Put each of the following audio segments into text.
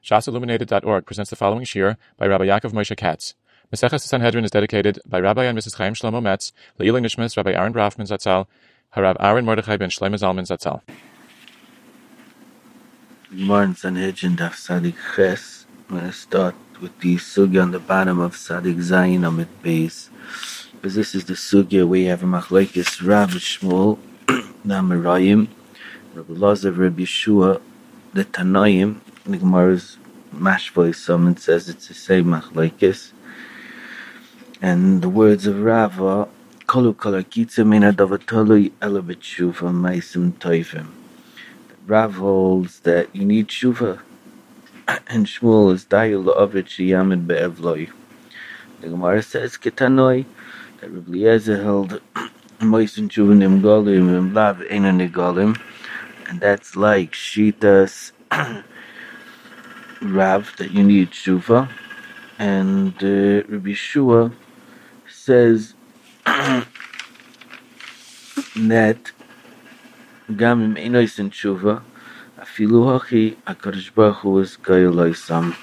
shasilluminated.org presents the following shir by Rabbi Yaakov Moshe Katz. Maseches Sanhedrin is dedicated by Rabbi and Mrs. Chaim Shlomo Metz, Le'ilui Nishmas Rabbi Aaron Brafman Zatzal, Harav Aaron Mordechai ben Shlomo Zalman Zatzal. Gemara in Sanhedrin Daf Sadik Ches. I'm going to start with the sugya on the bottom of Sadik Zayin Amid Beis. Because this is the sugya where you have a machlokes Rav Shmuel, the Amarayim, Rabbi Elazar, Rabbi Yeshua, the Tanaim. The Gemara's mashvoy summon says it's the same machlokes. And the words of Rava, Kolu Kol Hakitza Mina Davatolui Ela B'Tshuva Maisim Toivim. Rav holds that you need tshuva, and Shmuel is Dayul La'avet Sheyamid Be'evloi. The Gemara says Ketanoi that Rabbi Eliezer held Moisin Tshuva Nimgolim and Lav Eina Nigolim, and that's like Shitas Rav that you need tshuva, and Rabbi Yeshua says that Gamim Einois in tshuva, afilu hachi HaKadosh Baruch Hu is Gayoloisam.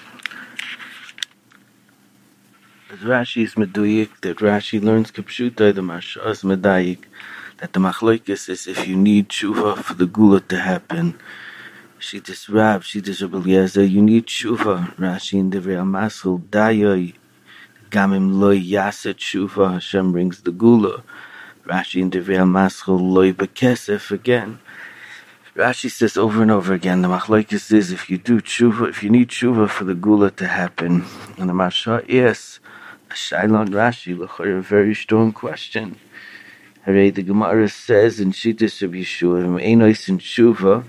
As Rashi is meduyik, that Rashi learns Kipshuta, the Marsha is medayik, that the machlokes is if you need tshuva for the gula to happen. Shitas Rav, Shitas Rabbi Eliezer, you need tshuva. Rashi in the Real Masul, Dayoy, Gamim Loi Yasa tshuva, Hashem brings the gula. Rashi in the Real Masul, Loi Bekesef again. Rashi says over and over again, the machlokes is if you do tshuva, if you need tshuva for the gula to happen. And the Marsha, yes, a Shailon Rashi, a very strong question. Hooray, the Gemara says in Shitas of Yeshua, Einois in tshuva,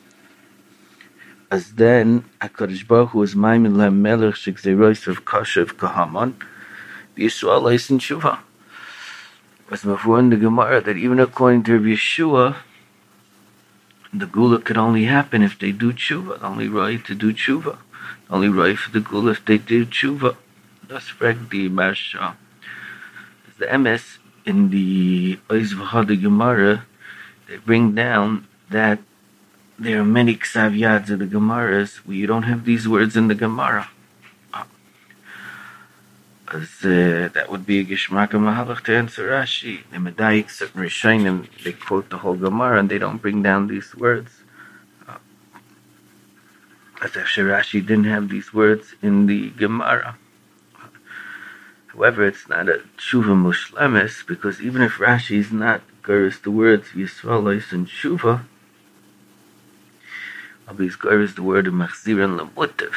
as then HaKadosh Baruch Hu is Maimin Lahem Melech Shegzeiros of Kashav Kahaman, Yisrael Eis in tshuva. As before in the Gemara, that even according to Rabbi Yeshua, the gula could only happen if they do tshuva. The only right to do tshuva. The only right for the gula if they do tshuva. That's frag the Marsha. The MS in the Oiz V'chad Gemara, they bring down that there are many ksav yads of the Gemaras where you don't have these words in the Gemara. That would be a Gishmak Mahalach to answer Rashi. The Medayik and Rishonim, they quote the whole Gemara and they don't bring down these words. As if Rashi didn't have these words in the Gemara. However, it's not a tshuva mushlemes, because even if Rashi is not gurus the words Yisrael Eis and tshuva, Abis gurus the word of machzir and lamutiv.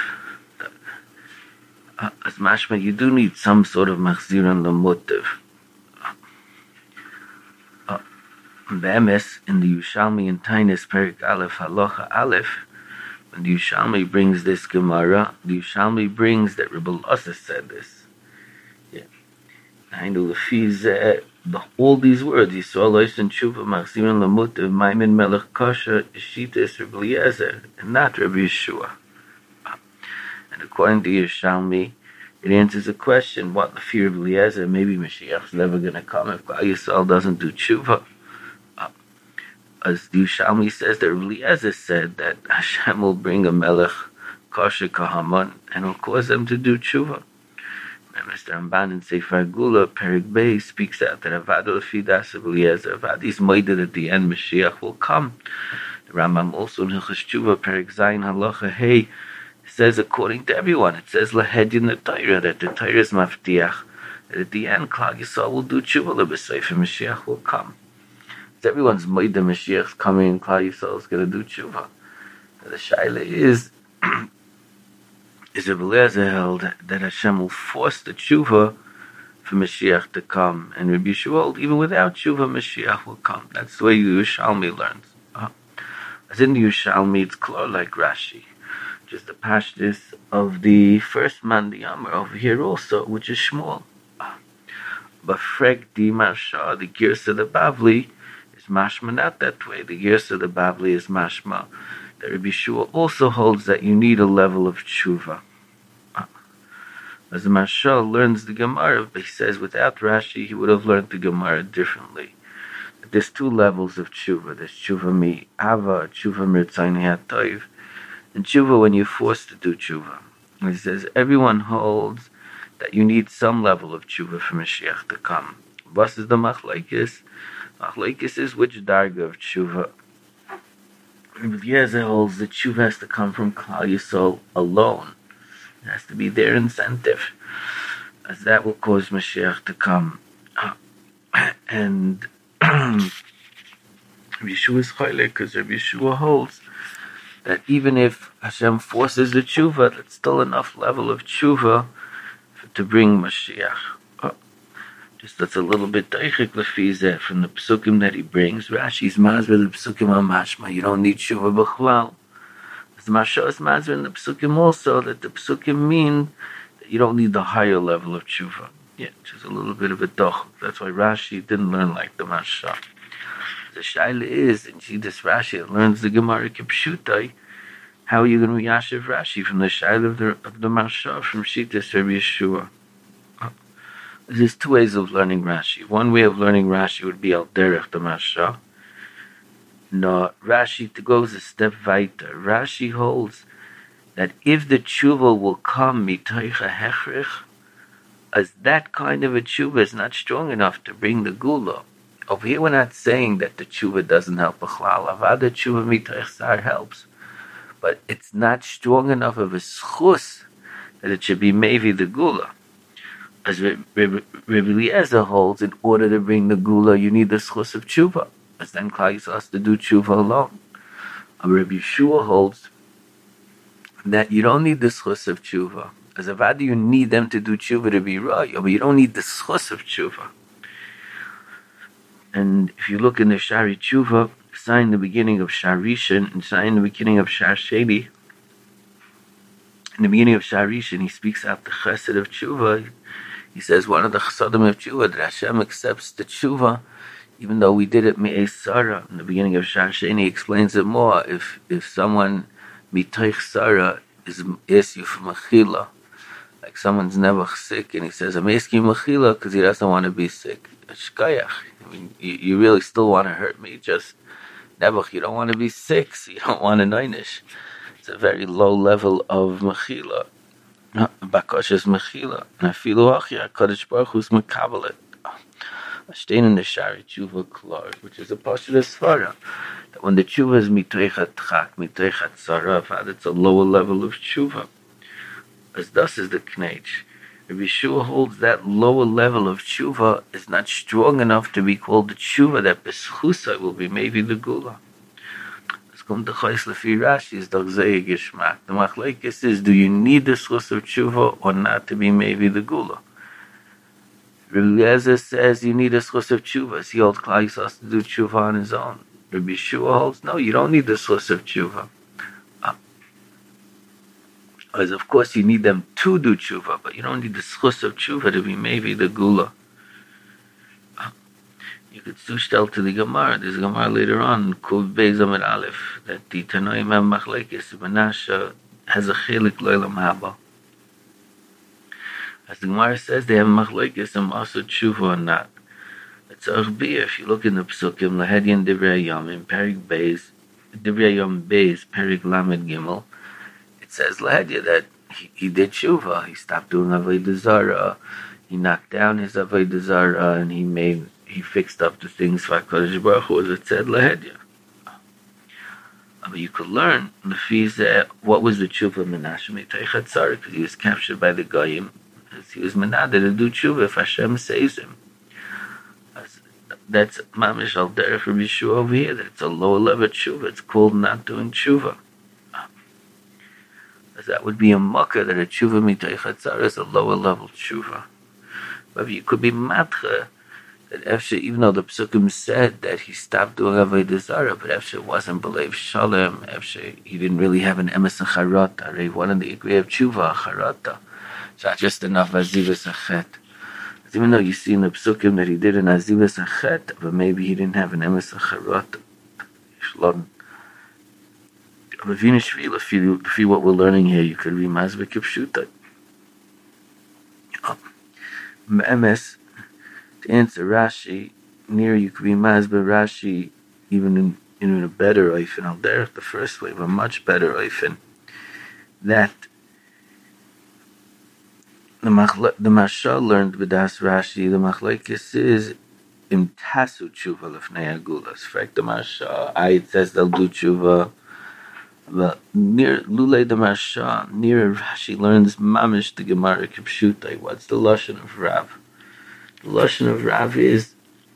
As mashma, you do need some sort of machzir and lamutiv. The MS in the Yushalmi and Tainis Perik Aleph Halacha Aleph, when the Yushalmi brings this Gemara, the Yushalmi brings that Rebbe Elazar said this. I know all these words, Yisrael Eis and tshuva, machzir and lamutiv, Maimin Melech Kasha, Shitas Rabbi Eliezer, and not Rabbi Yeshua. And according to Yerushalmi, it answers the question, what the fear of Eliezer, maybe Mashiach is never going to come if Klal Yisrael doesn't do tshuva. As the Yerushalmi says, that Eliezer said that Hashem will bring a Melech Kasha Kahaman and will cause them to do tshuva. And Mr. Ramban in Sefer Gula, Perik Bey, speaks out that Avad Lefidas of Eliezer, Avad is moided at the end, Mashiach will come. The Rambam also in Hilchos Tshuva, Perik Zayin Halacha Hey, says according to everyone, it says Lahedin the Torah, that the Torah is Maftiach, that at the end, Klal Yisrael will do Tshuva Lebesayf, and Mashiach will come. So everyone's moided, Mashiach's coming, and Klal Yisrael is going to do Tshuva. And the Shaila is Rabbi Eliezer held that Hashem will force the tshuva for Mashiach to come, and Rabbi Yeshua held even without tshuva, Mashiach will come. That's the way the Yerushalmi learns. As in the Yerushalmi, it's clear like Rashi, just the pashtus of the first man, the Amar, over here also, which is Shmuel. But Frek di Marsha, the Girsa the Bavli, is mashma not that way. The Girsa the Bavli is mashma that Rabbi Yeshua also holds that you need a level of tshuva. As the Mashal learns the Gemara, he says without Rashi, he would have learned the Gemara differently. There's two levels of tshuva. There's tshuva mi ava, tshuva mirtzayni hatoiv. in tshuva when you're forced to do tshuva. And he says everyone holds that you need some level of tshuva for Mashiach to come. What is the machlokes? Machlokes is which darga of tshuva. Rabbi Eliezer holds that tshuva has to come from Klal Yisrael alone. It has to be their incentive, as that will cause Mashiach to come. And Rabbi Yeshua is chaylik, because Rabbi Yeshua holds that even if Hashem forces the tshuva, that's still enough level of tshuva to bring Mashiach. Just that's a little bit daichik lefizeh from the psukim that he brings. Rashi's mazveh the psukim al-mashma. You don't need tshuva b'chlal. The Masha is mazveh in the psukim also, that the psukim mean that you don't need the higher level of tshuva. Yeah, just a little bit of a doch. That's why Rashi didn't learn like the Masha. The shaila is, and see this Rashi learns the Gemara Kipshutai. How are you going to be Yashiv Rashi from the shaila of the Masha from Shittas Rabbi Yeshua? There's two ways of learning Rashi. One way of learning Rashi would be al derech the Masha. No, Rashi goes a step weiter. Rashi holds that if the tshuva will come mitoich hechrich, as that kind of a tshuva is not strong enough to bring the gula. Over here we're not saying that the tshuva doesn't help b'chlal. Avada tshuva mitoich sar helps. But it's not strong enough of a schus that it should be maybe the gula. As Rabbi Eliezer holds, in order to bring the gula, you need the schus of tshuva. As then Klal Yisrael has to do tshuva alone. Rabbi Yeshua holds that you don't need the schus of tshuva. As avada, you need them to do tshuva to be right, but you don't need the schus of tshuva. And if you look in the Shari Tshuva, sign the beginning of Shar Rishon and sign the beginning of Shar Sheni. In the beginning of Shar Rishon, he speaks out the chesed of tshuva. He says one of the chesadim of tshuva that Hashem accepts the tshuva, even though we did it me'ez Sarah. In the beginning of Shar Sheni, he explains it more. If someone mitoich Sarah is you from mechila, like someone's never sick, and he says I'm asking mechila because he doesn't want to be sick. Shkayach. I mean, you really still want to hurt me, just nebuch. You don't want to be sick, so you don't want to neinish. It's a very low level of mechila. Bakoshes mechila. And afilu achya, Kadosh Baruch Hu's mekabelet. Stein in the Shari Tshuva Klar, which is a Pashudah Svara, that when the Tshuva is mitoichat chak, mitoichat tzara, it's a lower level of Tshuva. As thus is the Knech. Rabbi Yeshua holds that lower level of tshuva is not strong enough to be called the tshuva that beschusa will be maybe the gula. Let's come to Chais Lefi Rashi is doch zeh geschmack. The machlokes is, do you need the schus of tshuva or not to be maybe the gula? Rabbi Eliezer says you need a schus of tshuva. He holds Klal Yisrael has to do tshuva on his own. Rabbi Yeshua holds, no, you don't need the schus of tshuva. Because of course you need them to do tshuva, but you don't need the schus of tshuva to be maybe the gula. You could still to the Gemara. There's a Gemara later on, Kuv Beis Amud Aleph, that the Tanoim have machlokes. Menashe has a chelik lo'olam haba. As the Gemara says, they have machlokes and also tshuva or not. It's Arbi. If you look in the Psukim, Lahedyan Divrei Yomim, Perik Beis, Divrei Yom Beis, Perik Lamed Gimel. Says Lahedya that he did tshuva. He stopped doing avodah zarah. He knocked down his avodah zarah and he fixed up the things for Kadosh Baruch Hu, as it said Lahedya. But you could learn the fees what was the tshuva Menashe mitoichat tzara, because he was captured by the goyim. He was menada to do tshuva if Hashem saves him. That's mamish al derech Rabbi Yeshua over here. That it's a lower level tshuva. It's called not doing tshuva. That would be a makkah that a tshuva mitoichat tzara is a lower level tshuva. But you could be matcha that Efshe, even though the psukim said that he stopped doing avodah zarah, but Efshe wasn't believe shalom. Efshe, he didn't really have an emes and charata. He wanted the degree of tshuva charata. It's not just enough azivas achet. Even though you see in the psukim that he did an azivas achet, but maybe he didn't have an emes and charata. Shalom. But if what we're learning here, you could read Mazbek Pshuta. MS, to answer Rashi, near you could be Mazbek Rashi, even in a better oifen. Al derech the first way, but much better oifen. that the Mashal learned with Das Rashi, the Machlekes is im tasu tshuva lefnei agulas. Frek the Mashal, it says they'll do tshuva. But near Lule the Marsha, near Rashi learns Mamish the Gemara Kipshutai. What's the Lashon of Rav? The Lashon of Rav is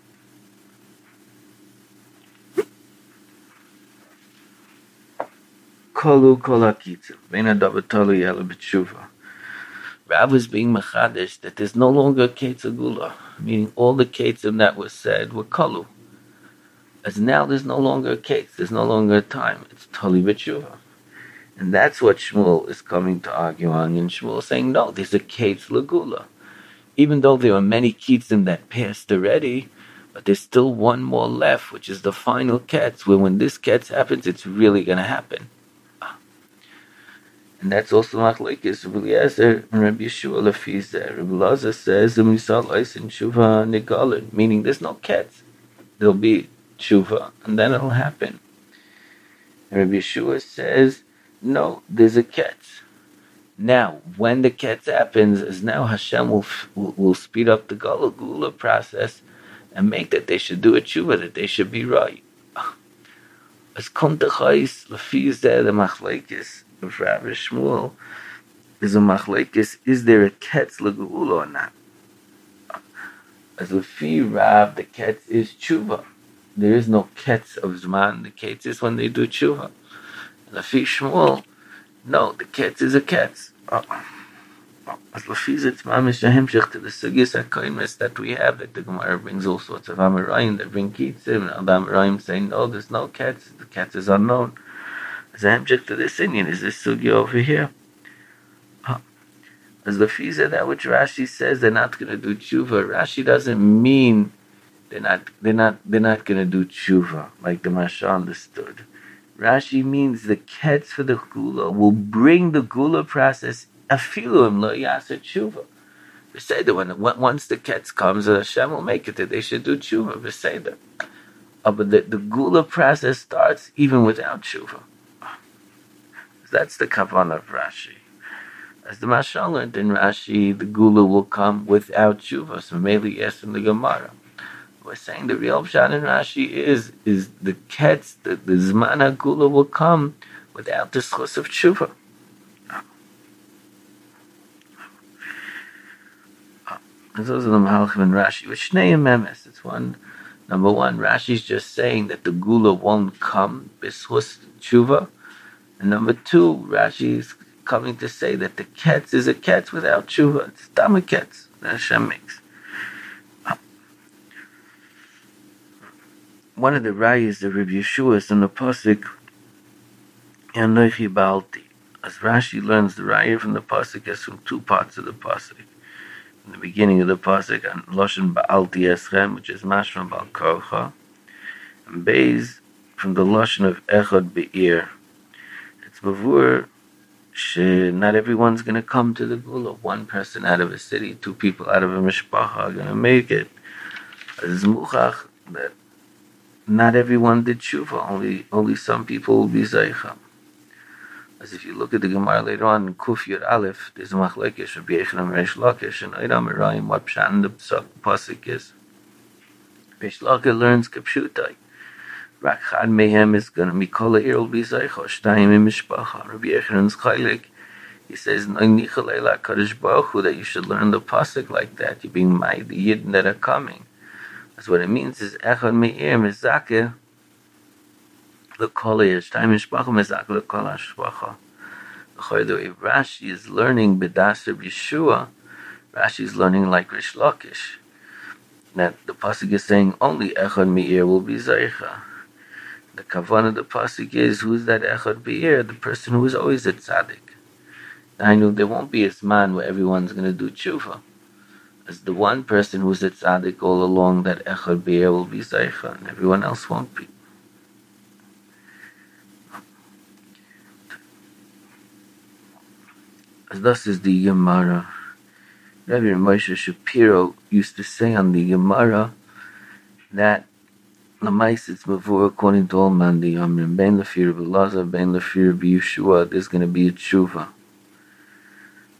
Kolu Kol HaKitzim Beina Davatolu Yela B'tshuva. Rav is being machadish that there's no longer a Ketzagula, meaning all the Ketzim that was said were Kolu. As now there's no longer a Ketz, there's no longer a time. It's Toli B'tshuva. And that's what Shmuel is coming to argue on. And Shmuel is saying, no, there's a Ketz Lagula. Even though there are many Ketzim that passed already, but there's still one more left, which is the final Ketz, where when this Ketz happens, it's really going to happen. And that's also Machlekes Rabbi Eliezer and Rabbi Yeshua Lefizeh. Rabbi Eliezer says, meaning there's no Ketz. There'll be Tshuva, and then it'll happen. And Rabbi Yeshua says, no, there's a Ketz. Now, when the Ketz happens, is now Hashem will speed up the Gula process and make that they should do a Tshuva, that they should be right. As Kontachais, Lefizeh, the Machlekes of Rabbi Shmuel, is a Machlekes, is there a Ketz L'Geula or not? As Lefi Rav, the Ketz is Tshuva. There is no Ketz of Zman, the Ketz is when they do Tshuva. Lefi Shmuel, no, the Ketz is a Ketz. As Lefi it's Mamish Hemshech to the Sugis HaKoimes that we have, that the Gemara brings all sorts of Amoraim that bring Ketzim, and the Amoraim say, no, there's no Ketz, the Ketz is unknown. As a Hemshech to this Indian is this Sugi over here. As Lefi said that which Rashi says they're not going to do Tshuva, Rashi doesn't mean they're not going to do Tshuva, like the Masha understood. Rashi means the Ketz for the Gula will bring the Gula process afilu lo yasa Tshuva. Beseder, once the Ketz comes, Hashem will make it that they should do Tshuva. Beseder. But the Gula process starts even without Tshuva. That's the kavanah of Rashi. As the Mashal learned in Rashi, the Gula will come without Tshuva. So maybe yes in the Gemara. We're saying the real pshat in Rashi is the Ketz, the Zman Gula will come without the schus of Tshuva. Those are the Mahalchim in Rashi. Which Shnei Memes. It's one. Number one, Rashi's just saying that the Gula won't come b'schus Tshuva. And number two, Rashi's coming to say that the Ketz is a Ketz without Tshuva. It's Dama Ketz that Hashem makes. One of the rayas of Rabbi Yeshua is in the pasuk Yanochi Baalti. As Rashi learns the raya from the pasuk is from two parts of the pasuk. In the beginning of the pasuk, and Loshen Baalti Eschem, which is Mashma Baal Korcha, and Beis from the Loshen of Echad Be'ir. It's Bavur. Not everyone's going to come to the Gula. One person out of a city, two people out of a mishpacha are going to make it. As Muchach, that not everyone did tshuva. Only some people will be zeicha. As if you look at the Gemara later on in Kuf Yud Aleph, there's a machlekes Rabbi Yochanan Reish Lakish and Eidam Merayim what pshat in the pasuk is. Reish Lakish learns Kipshutai. Rak Chad Mehem is going to be Kol Ha'ir will be zeicha. Shtayim in mishpacha. Rabbi Yochanan's chaylik. He says Nichal Eila Kadosh Baruch Hu that you should learn the pasuk like that. You're being made the yidden that are coming. That's what it means is Echad Me'ir Mizakeh L'Kol Ha'ir Shtayim Mishpacha Mizakeh L'Kol Ha'Shpacha. The way Rashi is learning B'das Rabbi Yeshua, Rashi is learning like Reish Lakish. That the pasuk is saying only Echad Me'ir will be zeicha. The kavanah of the pasuk is who's that Echad Me'ir? The person who is always a tzaddik. I know there won't be a zman where everyone's going to do tshuva. As the one person who's a tzaddik all along, that Echad Me'ir will be zeicha, and everyone else won't be. As thus is the Gemara. Rabbi Moshe Shapiro used to say on the Gemara that Lamais it's before according to all man the Yamrim, Bein Lefir B'Laza, Bein Lefir B'Yeshua, there's going to be a tshuva.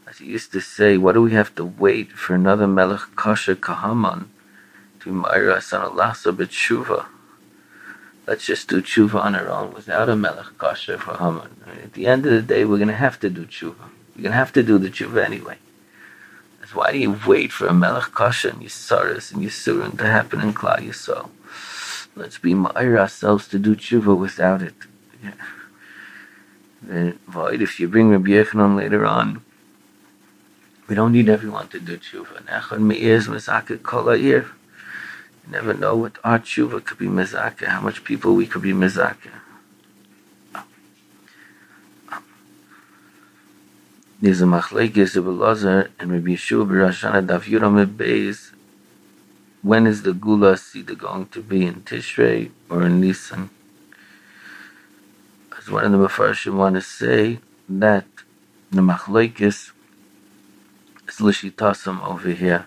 As he used to say, what do we have to wait for another Melech Kosher Kahaman to Ma'ira Asan Alasa B'tshuva? Let's just do tshuva on our own without a Melech Kosher for Haman. At the end of the day, we're going to have to do tshuva. We're going to have to do the tshuva anyway. That's why do you wait for a Melech Kosher and Yisaris and Yisurin to happen in Klal Yisrael? Let's be ma'ir ourselves to do tshuva without it. Yeah. If you bring Rabbi Yechanan later on, we don't need everyone to do tshuva. Nachon me'ir mezakeh kol ha'ir. You never know what our tshuva could be mezakeh, how much people we could be mezakeh. There's a machlekes of Elazar and Rabbi Yeshua b'Rosh Hashanah Daf Yudam Beis. When is the Gula Sida going to be, in Tishrei or in Nisan? As one of the Mefarshim want to say that the machlekes is l'shitasam over here.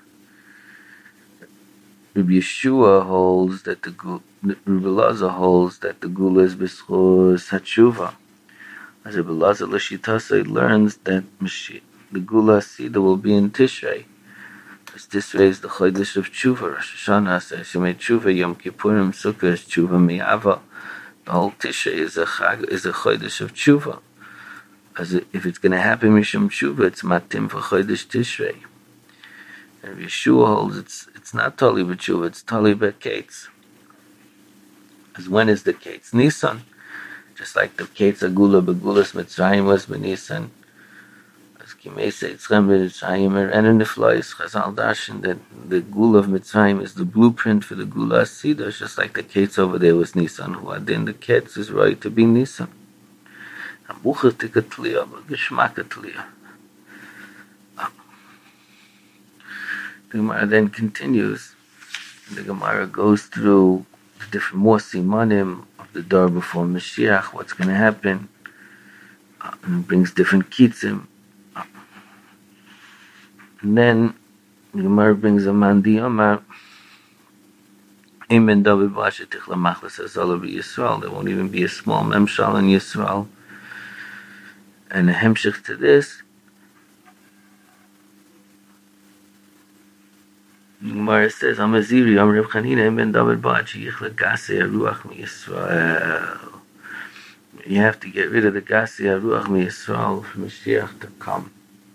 Rabbi Yeshua holds that Rabbi Elazar holds that the Gula is b'schus hatshuva. As Rabbi Elazar l'shitasa learns that the Gula Sida will be in Tishrei. As Tishrei is the Chodesh of Tshuva. Rosh Hashanah says Shemei Tshuva, Yom Kippurim, Sukkah is Tshuva Mi'ava. The whole Tishrei is a Chodesh of Tshuva. As if it's going to happen Mishum Tshuva, it's Matim for Chodesh Tishrei. And Yeshua holds it's not Tali B'Tshuva, it's Tali B'Kates. As when is the Kates? Nisan. Just like the Kates Agula B'Gulas Mitzrayim was B'Nisan. And in the Flois, Chazal Darshan that the Gula of Mitzrayim is the blueprint for the Gula Asida, just like the Kates over there was Nisan, who adin the Kates is right to be Nisan. The Gemara then continues, and the Gemara goes through the different more simanim of the door before Mashiach, what's going to happen, and brings different kitzim. And then the Gemara brings a Mandi Omar, Amen David Basha Tichla Machlas Azala Yisrael. There won't even be a small Memshal in Yisrael. And a hemshich to this, the Gemara says, Amaziri, Reb Chanina, Amen David Basha Yichla Gasei Ruach Mi Yisrael. You have to get rid of the Gasei Ruach Mi Yisrael for Mashiach to come.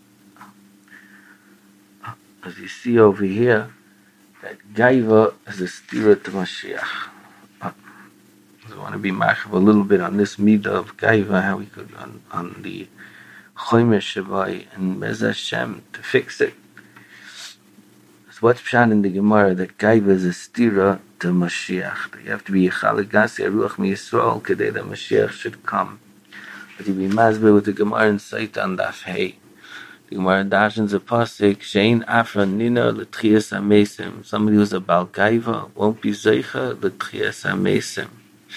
As you see over here, that Gaiva is a stira to Mashiach. I want to be machav a little bit on this midah of Gaiva, how we could on the Chomesh Shavai and Mez Hashem to fix it. So what's pshat in the Gemara that Gaiva is a stira to Mashiach? That you have to be Yechal Gasei Ruach Mi Yisrael kedei that Mashiach should come. But you be mazbe with the Gemara in Sait on Daf Hey. The Gemara dashes a pasuk, Shein Afra Nina L'Tchias HaMesim. Somebody who's a Baal Gaiva won't be Zeicha L'Tchias HaMesim.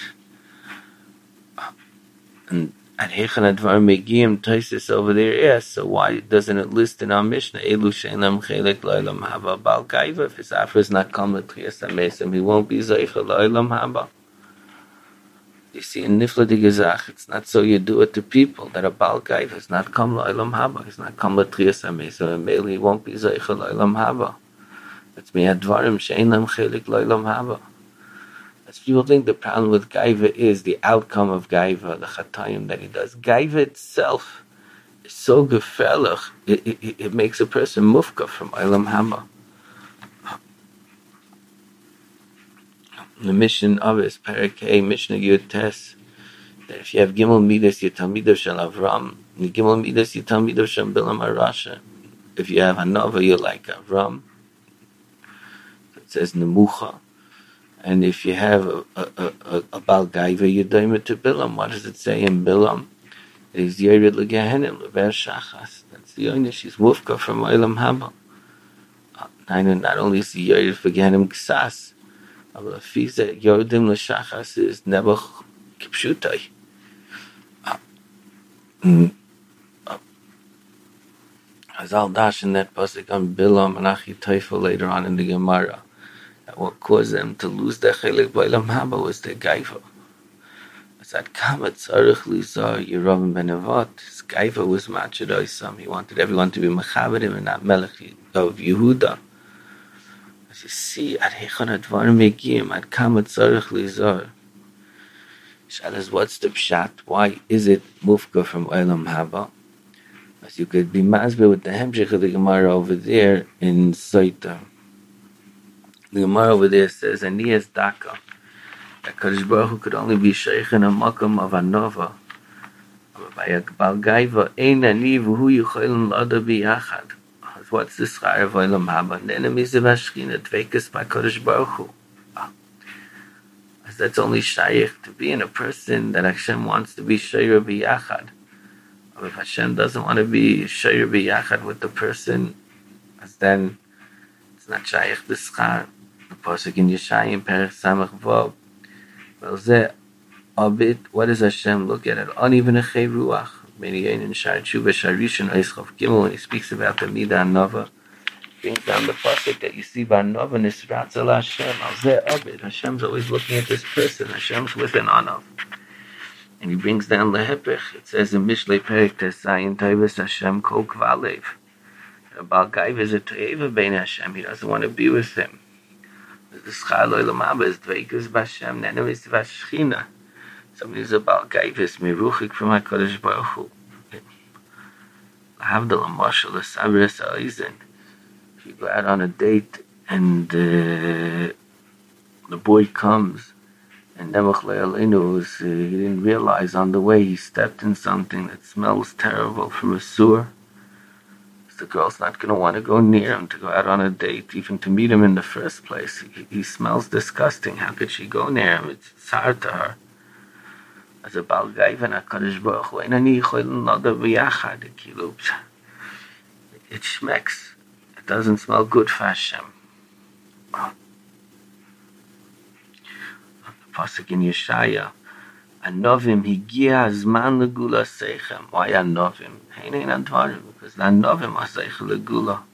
And at Hechan Advar Megiyim, Taisis over there asks, so why doesn't it list in our Mishnah, Elu Shein Lam Chelek L'Olam Haba Baal Gaiva? If his Afra is not come L'Tchias HaMesim, he won't be Zeicha L'Olam Haba. You see, in Nifla de Gezach, it's not so you do it to people that a Baal Gaiva has not come L'Olam Haba, he's not come L'Tchias HaMesim, and maybe he won't be Zeicha L'Olam Haba. That's Me'advarim Shein Lam Chelek L'Olam Haba. As people think the problem with Gaiva is the outcome of Gaiva, the Chatayim that he does. Gaiva itself is so gefährlich, it makes a person mufka from L'Olam Haba. The mission of his Parakeh, Mishnah Yud Tes, that if you have Gimel Midas, you Talmidav Shel Avram, and Gimel Midas, you Talmidav Shel Bilam HaRasha. If you have Hanova, you're like Avram. It says Nemucha. And if you have a Baal Gaiva, you daim it to Bilam. What does it say in Bilam? It is Yerid L'Gehenim, L'Ber Shachas. That's the only, she's Mufka from L'Olam Haba. Not only is he Yerid for Gehenim Ksas, but the fees that Yodim L'Shachas is never Kipshutai. Azal Dash in that pasuk on Bilam and Achi Teufel later on in the Gemara. That what caused them to lose their chelik by L'Olam Haba was their Gaiva. Zad Kama Tzarech Lizar Yeravim Ben Nevat. His Gaiva was Machid Oisam. He wanted everyone to be Mechaberim and not Melech of Yehuda. As you see, Ad Hechon Advarim Megiyim, Ad Kama Tzarech Lizar. Shalas, what's the pshat? Why is it mufka from Olam Haba? As you could be masber with the hemshech of the Gemara over there in Saita. The Gemara over there says, Aniyas Daka. That Kadosh Baruch Hu could only be sheikh in a makam of Anova. By a Baal Gaiva, Ein Ani v'hu yicholim l'ada b'yachad. What's the schar of Olam Haba? The enemies of Ashkina, dveikus by Kadosh Baruch Hu. As that's only shaykh to be in a person that Hashem wants to be shayr b'yachad. If Hashem doesn't want to be shayr b'yachad with the person, as then it's not shaykh the schar. The pasuk in Yeshayim Perech Samach Vav. Well, zeh abit. What does Hashem look at? Uneven a chay ruach. Meniyin in Shar Tshuva Sharishan Eischav Gimel, when he speaks about the Midah and Nova, brings down the pasuk that you see by Nova Nisratzel Hashem. Al zeh abit. Hashem's always looking at this person. Hashem's with an Anav. And he brings down the Hepech. It says in Mishlei Perek Tesayin Taivis Hashem Kol Kvalev. Baal Gaiva is a Toeva Bein Hashem. He doesn't want to be with him. The Schar Olam Haba is Dveikus B'Hashem, the enemies of Ashchina. Somebody who's a Baal Gaiva is Meruchik from HaKadosh Baruch Hu. Havdal Mashal Sabres Ha'ozen. If you go out on a date and the boy comes, and Nebuch Le'aleinu he didn't realize on the way he stepped in something that smells terrible from a sewer. So the girl's not going to want to go near him to go out on a date, even to meet him in the first place. He smells disgusting. How could she go near him? It's hard to her. As a Baal Gaiva and HaKadosh Baruch Hu, Einani Yicholim L'ada B'yachad, it schmecks. It doesn't smell good for Hashem. Pasuk in Yeshaya, Anovim higia zman legula seichem. Why Anovim? Hein advarim, because the Anovim are seich legula.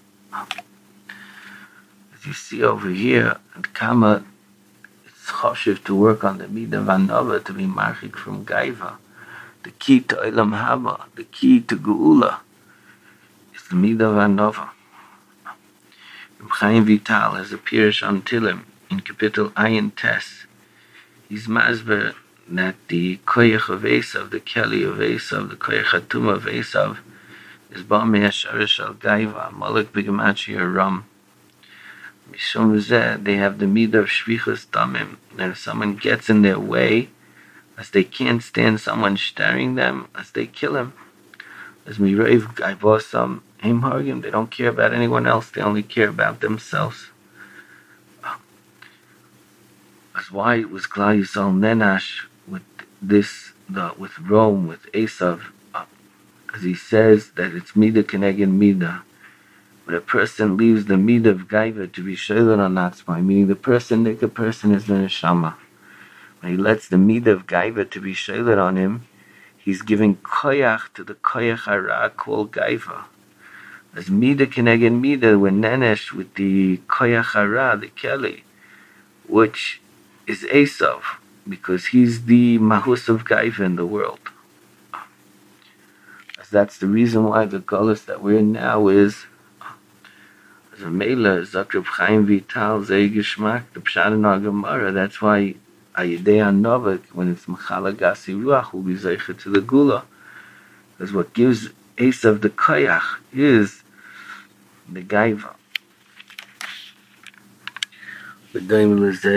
As you see over here, at Kama, it's choshev to work on the midah of Anova to be marchik from Gaiva. The key to Olam Haba, the key to Geula, is the midah of Anova. Chaim Vital has a pirush on Tilim in Kapitel Ayin Tes. He's masber that the koyach of Esav, the keli of Esav, the koyach hatuma of Esav, is ba'mei hasharish al gaiva, malak b'gemachi ram. Mishum v'zeh, they have the midah of shvichus damim, that if someone gets in their way, as they can't stand someone staring them, as they kill him. As mireiv gaivosam, him hargim, they don't care about anyone else, they only care about themselves. That's why it was Klal Yisrael Nenash with this, with Rome, with Esav, as he says that it's Midah Keneged Midah. When a person leaves the Midah of Gaiva to be Shoylon on Atzmai, meaning the naked person is the Neshama. When he lets the Midah of Gaiva to be Shoylon on him, he's giving Koyach to the Koyach Hara called Gaiva. As Midah Keneged Midah, we're Nenash with the Koyach Hara, the Keli, which is Esav, because he's the Mahus of Gaiva in the world. As that's the reason why the Gullus that we're in now is, as a Mela, Zakrib Chaim Vital, Zei Geshmak, the Pshat in our Gemara, that's why Ayidei HaNovek, when it's Machala Gasi Ruach, will be Zeicha to the Gula. Because what gives Esav the Koyach is the Gaiva. Yishmal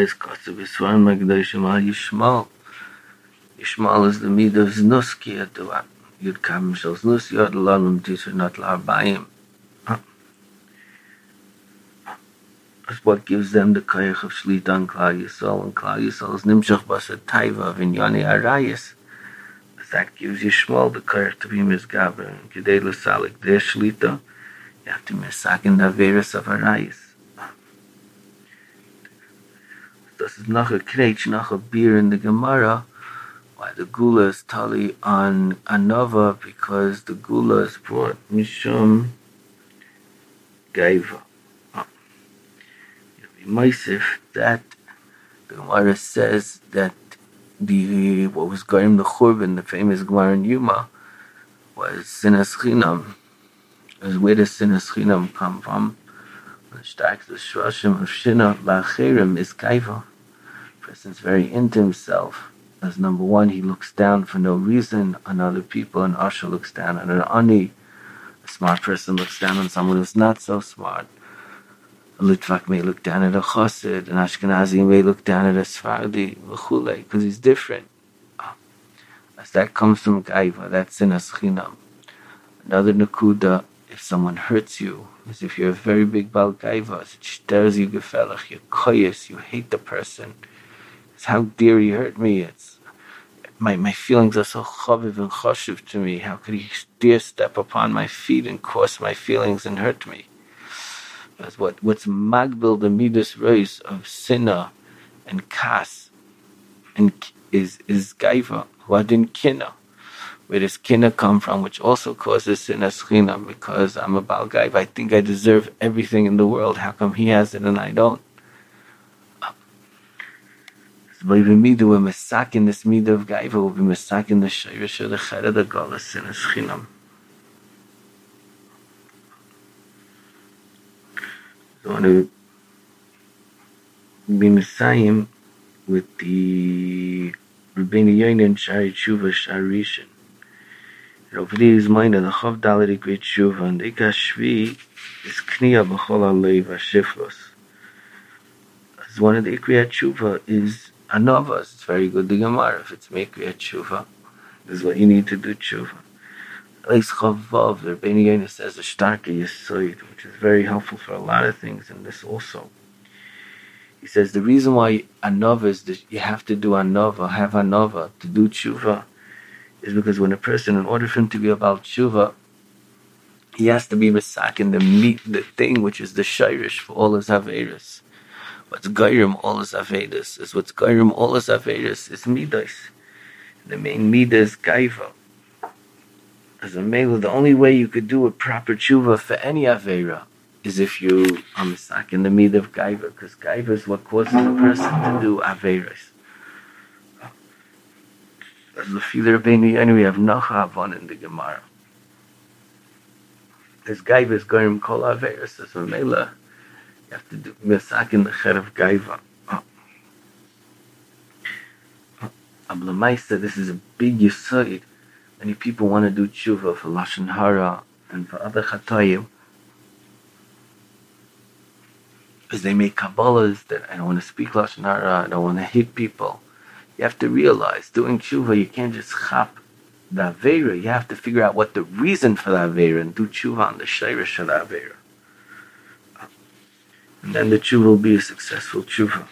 is the midah of Znuski Atuat. Yud Kam Shal Znus Yod Lalam Tisr Not L'Arbayim. That's what gives them the koyach of Shlita on Klal Yisrael, and Klal Yisrael is Nimshach Basa Taiva of Inyani Arayis. That gives Yishmal the koyach to be Mizgaber. And Kedei L'Salik their Shlita, you have to Misakin the Averis of Arayis. Das is noch a kreitch, noch a beer in the Gemara. Why the gula is tali on Anova, because the gula is brought Mishum Gaiva. Meisif that the Gemara says that what was Goyim the Churban, the famous Gemara in Yuma, was Sinas Chinam. Where does Sinas Chinam come from? The Shroshim of Shina Ba'achirim is Kaiva. A person's very into himself. As number one, he looks down for no reason on other people, and Asha looks down on an Ani. A smart person looks down on someone who's not so smart. A Litvak may look down at a Chassid, an Ashkenazi may look down at a Sfardi, because he's different. As that comes from Gaiva, that's Sinas Chinam. Another Nakuda, if someone hurts you, is if you're a very big Bal Gaiva, it stirs you gefelach, you're koyes, you hate the person. It's how dare he hurt me, it's my feelings are so chaviv and choshev to me. How could he dare step upon my feet and cross my feelings and hurt me? That's what's magbil the midas reis of sinna and kas and is gaiva, huadin kina. Where does kina come from, which also causes sinas chinam? Because I'm a bal gaiva, I think I deserve everything in the world. How come he has it and I don't? But even midah, we're masakin this midah of gaiva, we'll be masakin the shayrish of the cheda, the golas sinas chinam. So I want to be Messiah with the Rabbeinu Yonin Shari Tshuva Sharishin. And over there is mine, the Chav Dalet Great Tshuva, and the Ika Shvi is Kniya B'chol HaLeiv HaShiflos. As one of the Ikriyat Tshuva is Anovas. It's very good, the Gemara, if it's Mekriyat Tshuva. This is what you need to do, Tshuva. Leis Chavav, the Rabbeinu Yonin says, a Starke Yesoid, which is very helpful for a lot of things, and this also. He says the reason why anova is that you have to do anova, have anova to do tshuva, is because when a person, in order for him to be about tshuva, he has to be mesakin the thing which is the shirish for all his averis. What's gairim all his averis is midas. The main midah is gaiva. As a male, the only way you could do a proper tshuva for any avera is if you are misak in the midah of gaiva, because gaiva is what causes a person to do averis. As the Fila Rabbeinu Yoni, we have Nacha Avon in the Gemara. As gaiva is goyim kol averis, as a mela, you have to do misak in the ched of gaiva. Ablamaisa, this is a big yisoid. Many people want to do tshuva for lashon hara and for other chatayim, because they make kabbalas that I don't want to speak lashon hara, I don't want to hit people. You have to realize, doing tshuva, you can't just chap the avera. You have to figure out what the reason for the avera and do tshuva on the shayrish of the avera. And then the tshuva will be a successful tshuva.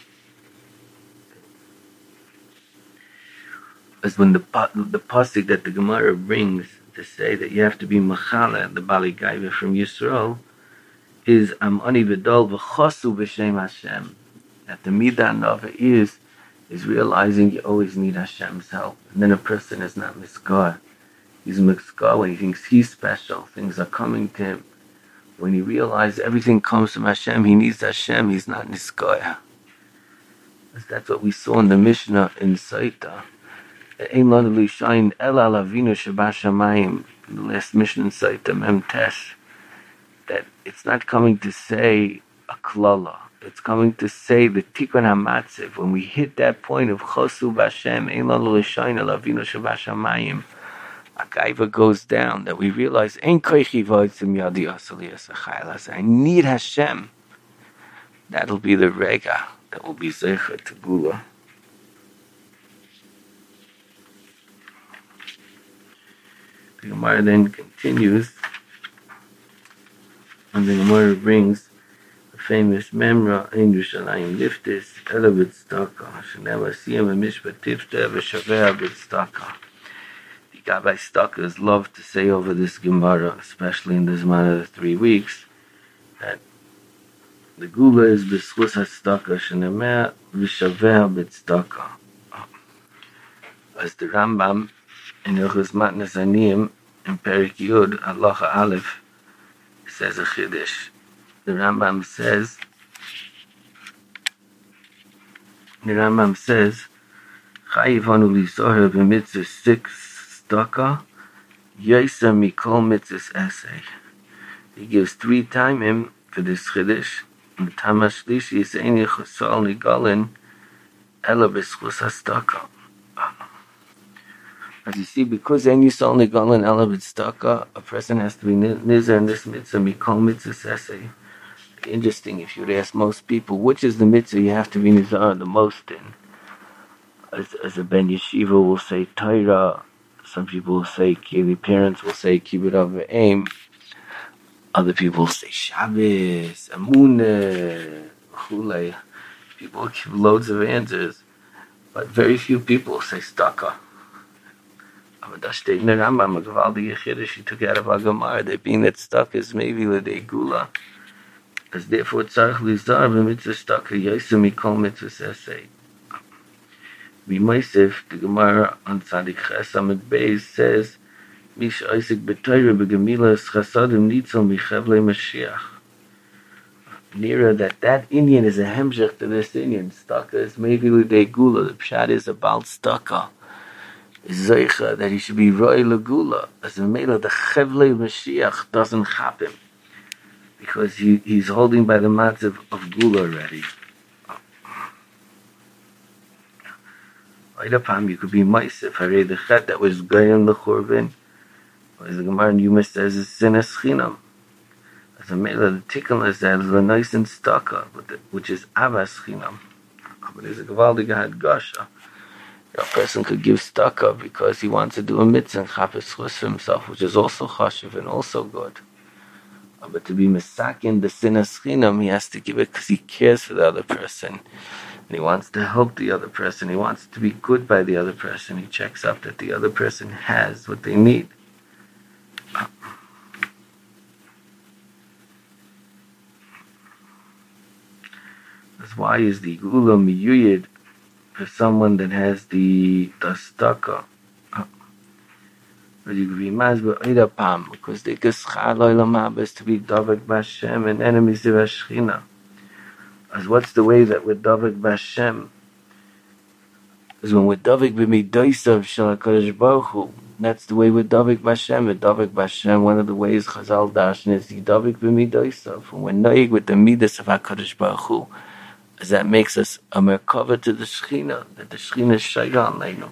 As when the pasuk that the Gemara brings to say that you have to be machala, the Bali Gaiva from Yisrael, is Amani Vidal v'chosu b'shem Hashem. That the midah nova is realizing you always need Hashem's help. And then a person is not miskar. He's miskar when he thinks he's special. Things are coming to him. When he realizes everything comes from Hashem, he needs Hashem, he's not niskar. That's what we saw in the Mishnah in Saita. In the last Mishnah in Saita, Mem Tesh, that it's not coming to say a klala. It's coming to say the tikkun hamatziv. When we hit that point of chosu b'Hashem, ein lanu l'shayin el avinu shebashamayim, a gaiva goes down. That we realize ein koichi v'otzim yadi asali asachaylas. I need Hashem. That'll be the rega. That will be zecher to gula. The Gemara then continues, and the Gemara brings the famous Memra in Yerushalayim Liftis Elabit Staka Shenema Siyam Mishpat Tifta V'Shaveh Bit Staka. The Gabbai Stakas love to say over this Gemara, especially in this manner of the 3 weeks, that the Gula is B'Schus HaStaka Shenema V'Shaveh Bit Staka. As the Rambam in Ilchus Matnas Aniyim in Perik Yud Halacha Aleph says a chiddush. The Rambam says Chayivanu lizohar b'mitzvah 6 staka, Yoisa mikol mitzvahs essay. He gives 3 timim for this chiddush. And the time hashlishi is eini chosal nigalin ela b'schus hastaka. As you see, because eini chosal nigalin ela b'staka, a person has to be nizer in this mitzvah mikol mitzvahs essay. Interesting, if you would ask most people, which is the mitzvah you have to be nizar the most in? As a ben yeshiva will say Torah, some people will say, Kili parents will say kibbut av v'aim, other people will say Shabbos, Amunah, Chulei. People give loads of answers, but very few people say staka. But that steht in the Rambam, a gewaldige chiddush he took out of Agamar, that being that stuck is maybe l'dei gula. As therefore tzarich lizar b'mitzvah staka yosem mikol mitzvah essay. B'maisif, the Gemara on Tzadik Ches Amud Beis says, Mish Isaac b'Torah b'gemilas chasadim nitzal michevlei Mashiach. Nearer that Indian is a hemshech to this Indian. Staka is maybe l'dei gula. The pshat is about staka. Is zeicha that he should be roi l'gula. As a mela, the chevlei Mashiach doesn't chap him, because he's holding by the matzav of gula already. You could be Maisif, Harei the Chet that was Goyim the Churban, as the Gemara in Yuma says, is Sinas Chinam. As a Mela, the Tikkun is that is the nice and Staka, which is Avas Chinam. But there's a Gavaldiga had Gasha. A person could give Staka because he wants to do a mitzvah and Chapes Chus for himself, which is also Chashiv and also good. But to be Mesakin, the Sinas Chinam, he has to give it because he cares for the other person. He wants to help the other person. He wants to be good by the other person. He checks up that the other person has what they need. That's why is the gula miyuyid for someone that has the staka. But you could be mazba idapam because they geschar loylam is to be davek b'Hashem and enemies of Hashchina. As what's the way that we're davek b'Hashem? Is when we're davek b'midaisav shel HaKadosh Baruch Hu. That's the way we're davek b'Hashem. We're davek b'Hashem. One of the ways Chazal Darshan is the davek b'midaisav. When we're noig with the midas of HaKadosh Baruch Hu, as that makes us a merkava to the Shechina, that the Shechina is shayra aleinu.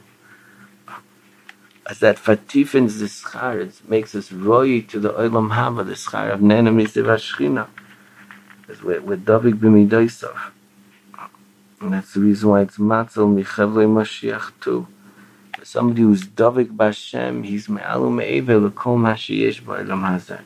As that fatifens the schar, it makes us roi to the olam haba, the schar of nenemis of Hashchina. As we're davik b'midaisav. And that's the reason why it's matzel michevlei Mashiach too. For somebody who's davik b'Hashem, he's me'alu me'evel l'kol ma sheyesh ba'olam hazeh.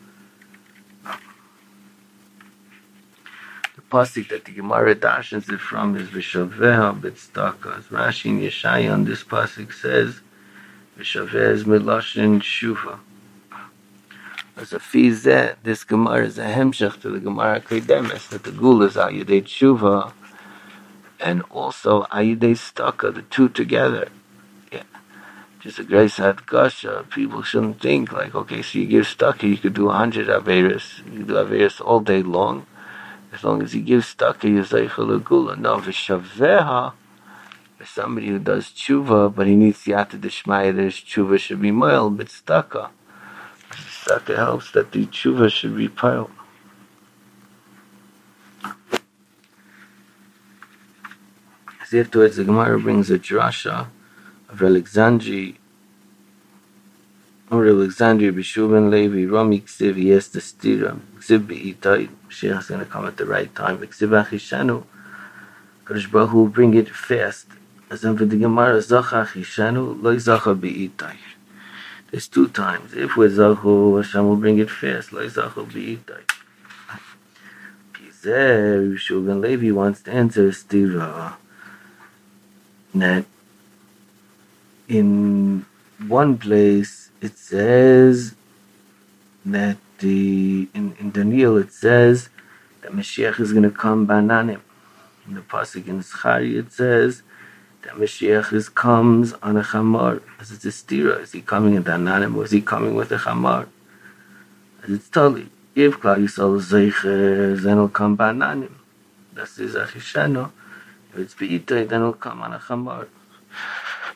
The pasuk that the Gemara darshans it from is v'shaveha b'tzedakah. As Rashi and Yeshaya on this pasuk says, v'shaveh is miloshin shuva. As a fizeh, this Gemara is a hemshech to the Gemara Kedemes, that the gula is ayidei tshuva and also ayidei staka, the two together. Yeah, just a grace hadgasha. People shouldn't think like, okay, so you give staka, you could do 100 averis, you could do averis all day long. As long as you give staka, you're zeichel l'gula. No, v'shaveha, for somebody who does tshuva, but he needs yata d'shmaya that his tshuva should be mild, but staka. Staka helps that the tshuva should be piled. As afterwards, the Gemara brings a drasha of Alexandri B'Shuv ben Levi, Rami Ksiv, he has the stira, Ksiv B'itai, Mashiach is going to come at the right time, Ksiv Achishanu, Kadosh Baruch Hu will bring it fast. As in for the Gemara, Zacha Achishanu, Loi Zacha B'itai. There's 2 times. If we're Zachu, Hashem will bring it fast, Loi Zacha B'itai. Pizer, B'Shuv ben Levi wants to answer a stira, that in one place it says that in Daniel it says that Mashiach is going to come bananim. In the pasuk in Zechariah it says that Mashiach comes on a chamar. As it's a stira, is he coming in bananim or is he coming with a chamar? As it's totally, if Klal Yisrael zeicher, then he'll come bananim. That's his achishano. If it's be'itay, then he'll come on a chamar.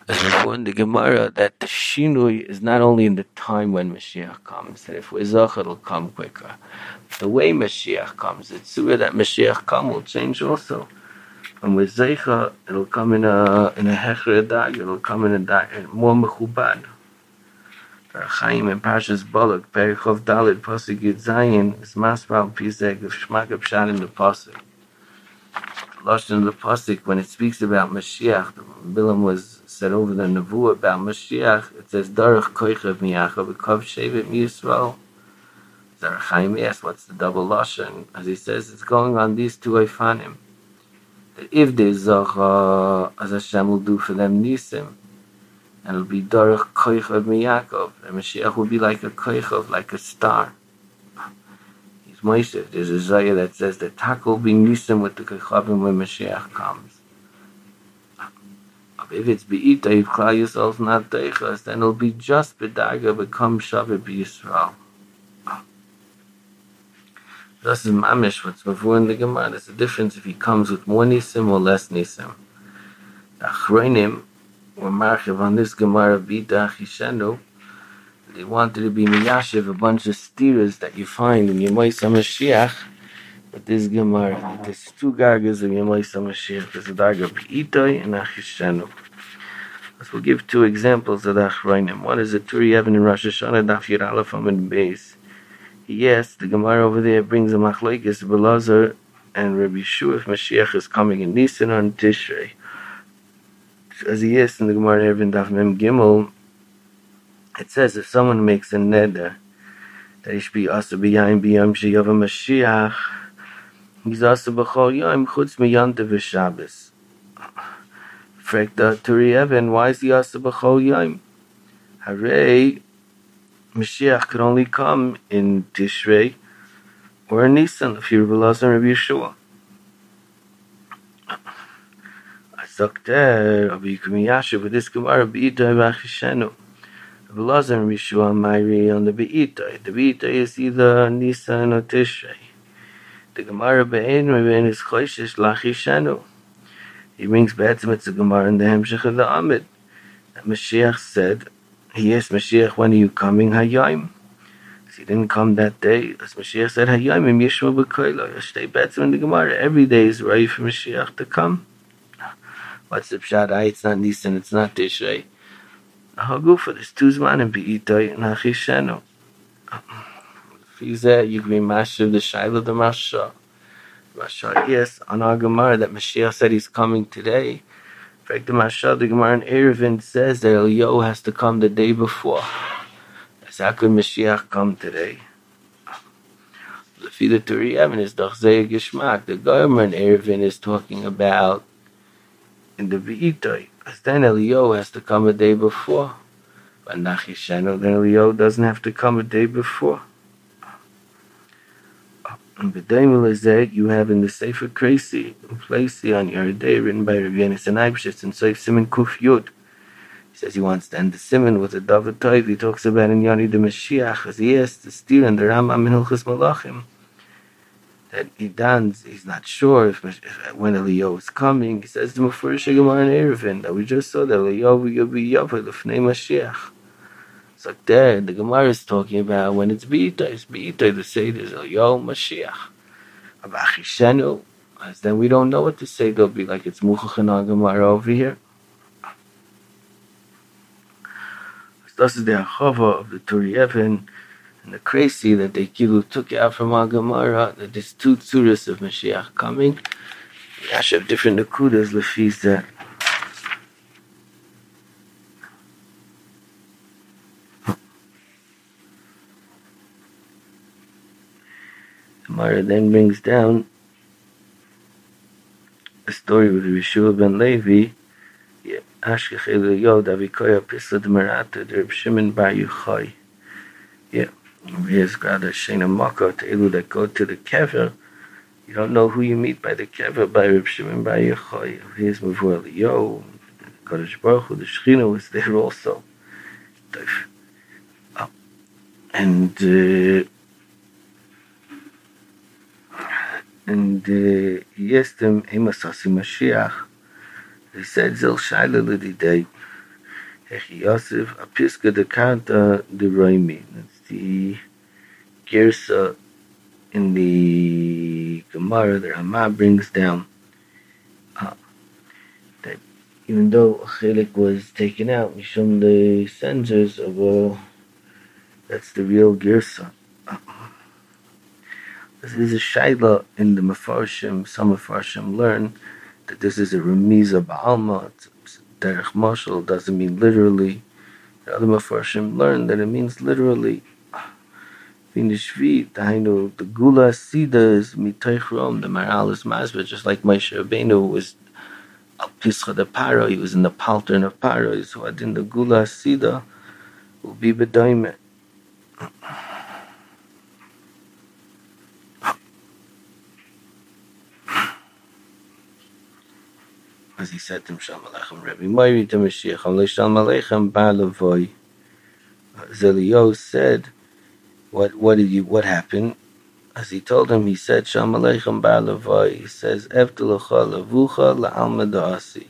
in the Gemara that the Shinui is not only in the time when Mashiach comes, that if we're Zoch, it'll come quicker. The way Mashiach comes, it's sure that Mashiach come will change also. And with Zeicha, it'll come in a Hechre Dag, it'll come in a Dag, more Mechubad. Chaim in Parshas Balak, Perichov Dalit, Pasuk Yud Zayin, is Masral Pizek, the Shmak of Pshat in the Pasuk. Lashon the Pasuk, when it speaks about Mashiach, Bilam was said over the Nevuah about Mashiach, it says, Darach Koichav Miyachav, Kov Shevet Miyisrael. Zar Chaim asks, what's the double Lashon? As he says, it's going on these two Eifanim. That if they Zocha, as Hashem will do for them Nisim, and it'll be Darach Koichav Miyakov, and Mashiach will be like a Koichav, like a star. He's Moshe. There's a Zayah that says that Tak will be Nisim with the Kochavim when Mashiach comes. If it's Be'ita, if Klal Yisrael's not Deichas, then it'll be just B'daga, become Shaveh B'Yisrael. This is Mamish, what's before in the Gemara. There's a difference if he comes with more Nisim or less Nisim. The Achronim were marchiv on this Gemara B'Ita Achishenu. They wanted to be Miyashiv, a bunch of steers that you find in Yemois HaMashiach. But this Gemara, there's two Gargas of Yemois HaMashiach. There's a Darga B'Itoi and Achishenu. So we'll give two examples of the Achronim. One is the Turi Even in Rosh Hashanah, Daf Yud Aleph Amud Beis. Yes, the Gemara over there brings a Machlokes Belazar and Rabbi Shua if Mashiach is coming in Nisan or in Tishrei. As he is in the Gemara Even Daf Mem Gimel, it says if someone makes a neder that he should be Asa B'Yayim B'Yom Sheyava Mashiach, he's Asa B'Chol Yom Chutz Miyantav V'Shabbos. Frekta Turi Even, why is he Asa B'Chol Yom? Hooray! Mashiach could only come in Tishrei or in Nisan if you're Belazar and Rabbi Yeshua. I sucked there, Rabbi Yisrael with this Gemara B'Ita V'Achishenu. Belazar and Rabbi Yeshua Mairi on the B'Ita. The B'Ita is either Nisan or Tishrei. The Gemara Be'en Rebbein is Choishish L'Achishenu. He brings back to the Gemara in the Hemshech of the Amid. And Mashiach said, he asked Mashiach, when are you coming, Hayayim? He didn't come that day. As Mashiach said, Hayayim im Yishma B'Koilo. You stay back in the Gemara. Every day is right for Mashiach to come. What's the Pshat? It's not Nisan, it's not Tishrei. Hagufa, there's two Zmanim, B'Itoi and Achishenu. If he's there, you can be Mashiach, the Shaila, the Masha. Masha, yes, on our Gemara that Mashiach said he's coming today. In fact, the Masha, the Gemara in Eruvin says that Eliyahu has to come the day before. So how could Mashiach come today? The Fida Turi Even is Dachzei Gishmak. The Gemara in Eruvin is talking about in the B'Itoi. Because then Eliyahu has to come a day before. But Nachishenu, then Eliyahu doesn't have to come a day before. And B'Daimel is that you have in the Sefer Kreisi, in Plaisi on your day, written by Rabbi Yonis and Eibshitz, and Seif Siman Kuf Yud. He says he wants to end the Siman with a David Toiv. He talks about in Yoni the Mashiach, as he asked the steer and the Rambam in Hilchos Malachim, that he dons, he's not sure if when Eliyahu is coming. He says the Mefurish Gemara in Eruvin, that we just saw that Eliyahu will be Yavah, Lefnei Mashiach. It's like there, the Gemara is talking about when it's B'Itoi, the Seder is Eliyahu Mashiach. Abachishenu, as then we don't know what to say. They'll be like it's Muchach and Gemara over here. This is the Achava of the Turi Even and the Kreisi that they took out from our Gemara, that there's two tzuras of Mashiach coming. We actually have different Nakudas, Lefis that. Gemara then brings down a story with Yeshua ben Levi. Ashkech Eliyahu Davikoya Pisla Demerata the Reb Shimon Bar Yochai. Yeah, here's got a Shena Maka to Elu that go to the Kever. You don't know who you meet by the Kever, by Reb Shimon Bar Yochai. Here's Mavur Eliyahu, Kodesh Baruch Hu, the Shechina was there also. And he asked him, Emasasi Mashiach. He said, Zil Shaila Lididei. Hechi Yosef, Apiska de Kanta de Roimi. That's the Girsa in the Gemara that Ramah brings down. That even though Chilik was taken out, Mishum the censors of that's the real Girsa. This is a Shaila in the Mefarshim. Some Mefarshim learn that this is a Remiza Ba'alma. Derech Moshel doesn't mean literally. The other Mefarshim learn that it means literally. Vinishvi, the Gula Sida is Mitoich Rom, the Maral is Masber, just like Moshe Rabbeinu was Al Pischa de Paro, he was in the Paltern of Paro, so in the Gula Sida will be Bedoime. As he said to him, Shalom Aleichem, Rebbe Moiri to Mashiach, Shalom Aleichem, Ba'alavoy. Zelio said, what happened? As he told him, he said, Shalom Aleichem, Ba'alavoy. He says, Evtelecha Lavucha La'alma Da'asi.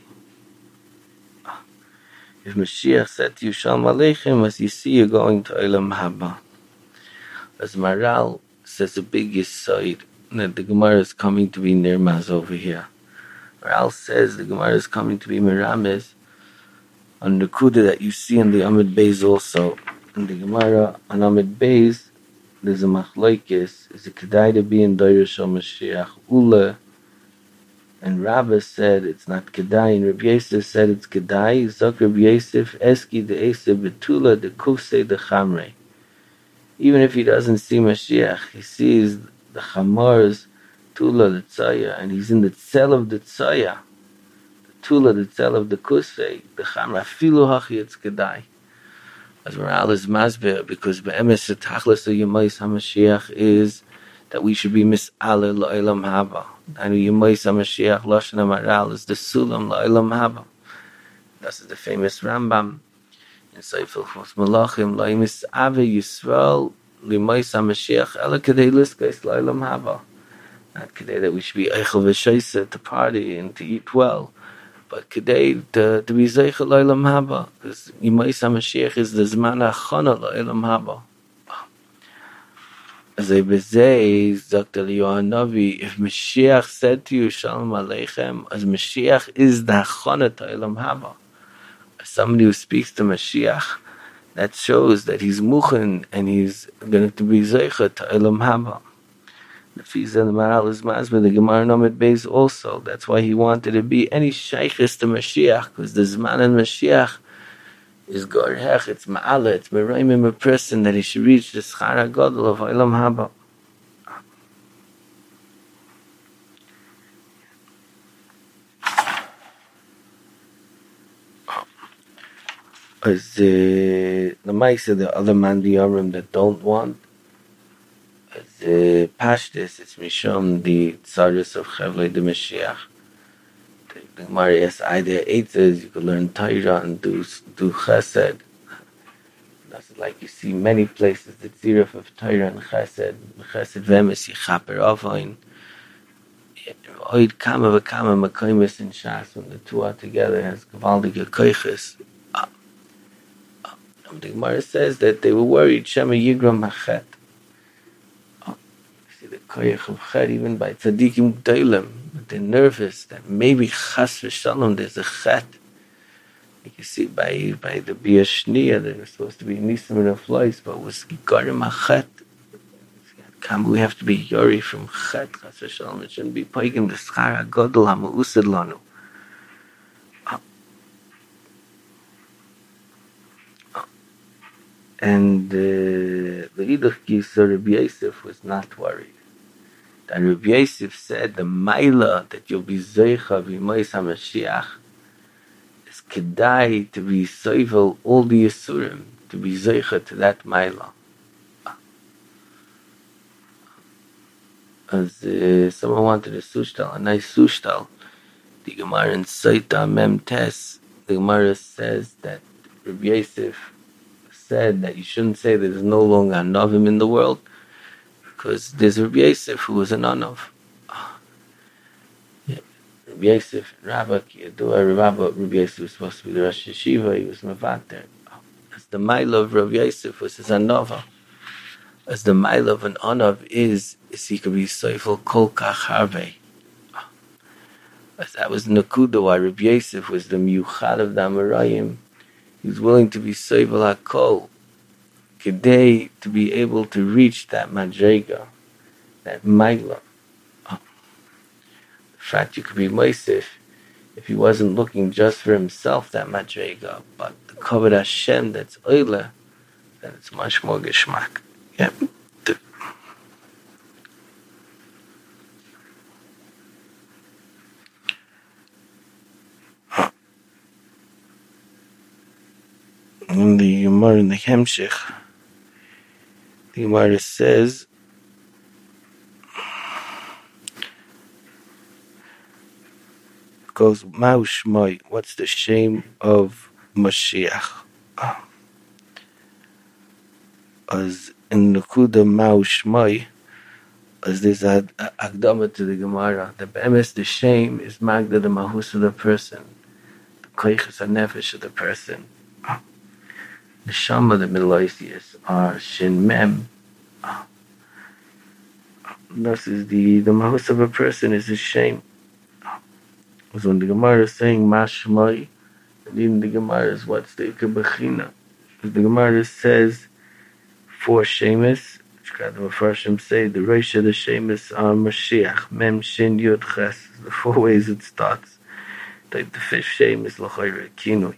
If Mashiach said to you, Shalom Aleichem, as you see, you're going to Olam Haba. As Maral says a big yisoid, that the Gemara is coming to be Nirmaz over here. Maral says the Gemara is coming to be Miramis on the Kuda that you see in the Amid Beis also. In the Gemara on Amid Beis, there's a Machlokes, is a Kedai to be in Doyer Shal Mashiach Ula, and Rabbah said it's not Kedai, and Rabbi Yosef said it's Kedai. Zok Rabbi Yosef, Eski de Ese Betula de Kufse de Chamre. Even if he doesn't see Mashiach, he sees the Chamar's Tula, the Tzaya, and he's in the Tzel of the Tzaya. The Tula, the Tzel of the Kusei, the Chamra, Filu Hachi, it's Kedai. As Maral is Masber, because Be'emes Tachlis of Yemais HaMashiach is that we should be Mis'aleh La'olam Haba. And Yemais HaMashiach, Lashon Maral, is the Sulam La'olam Haba. This is the famous Rambam in Seifel Chos Malachim, La'imis Ave Yisrael, Yemais HaMashiach, Ela Kedei Liskais La'olam Haba. Not Kedei that we should be Eichel V'Shoyse to party and to eat well, but Kedei to be Zeichel La'olam Haba, because Yemais HaMashiach is the Zman HaChana La'olam Haba. As a bezei, Dr. Yohanavi, if Mashiach said to you, Shalom Aleichem, as Mashiach is the Hachana to Olam Haba. As somebody who speaks to Mashiach, that shows that he's Muchen and he's going to be Zeicha to Olam Haba. The Fiza and the Maral is Masber, the Gemara Nomad Beis also. That's why he wanted to be any Sheikhis to Mashiach, because the Zman and Mashiach is Gorhech, it's Ma'ala, it's Meraimim a person that he should reach the Schar HaGodol of Olam Haba. As the Maisa, the other Mandiyarim that don't want, as Pashtis, it's Mishom, the Tzaris of Chevlei de Mashiach. The Gemara is either eitzes, you could learn Torah and do Chesed. That's like you see many places the tziruf of Torah and Chesed. Chesed v'emes yichaper ovain. Oid kama v'kama makoimis in Shas, when the two are together, has gavaldige koiches. The Gemara says that they were worried Shema Yigram Machet. See the koich of Chet even by tzaddikim g'dolim. They're nervous that maybe Chas v'Shalom there's a Chet. You can see by the Bia Shniya that was supposed to be Nisim and a Flois, but was Garim HaChet. We have to be Yori from Chet, Chas v'Shalom. It shouldn't be Poigim the Schar HaGodol HaMa'used Lanu. And the Idach Gisa, Rabbi Yosef was not worried. And Rabbi Yosef said the Maila that you'll be Zeicha v'Yemais HaMashiach is Kedai to be Soivel all the Yisurim, to be Zeicha to that Maila. As someone wanted a sushtal, a nice sushtal, the Gemara in Saita Mem Tes, the Gemara says that Rabbi Yosef said that you shouldn't say that there's no longer a Novim in the world, because there's Rabbi Yosef who was an Anov. Rabbi Rabbi Yosef, Rabbi Kiyadua, Rabbi Yosef was supposed to be the Rosh Yeshiva, he was Mevater. As the mile of Rabbi Yosef was his Anova. As the mile of an Anov is he could be Seifel Kol Kach Harvei. As that was Nakuda, why Rabbi Yosef was the Miyuchad of the Amarayim. He was willing to be Seifel HaKol, Kedei, to be able to reach that Madrega, that Maila. The fact you could be Moisef, if he wasn't looking just for himself, that Madrega, but the Kavod Hashem that's Oile, then it's much more Geschmack. Yep. In the Gemara in the Hemshech, the Gemara says, goes, Ma'u Shmoi, what's the shame of Mashiach? As in Nakuda Ma'u Shmoi, as there's an Akdama to the Gemara, the Be'emes, the shame is Magda, the Mahus of the person, the Koiches HaNefesh of the person. The Shama, the Meloisius, are Shin Mem. This is the Mahus of a person is his shame. Because when the Gemara is saying Mashmai, and even the Gemara is what's the Ikabachina. The Gemara says 4 Shemus, which got the Mepharshim say the Rosh of the Shemus are Mashiach, Mem Shin Yud Ches, the 4 ways it starts. Like the 5th Shemus, L'chayre Kinui.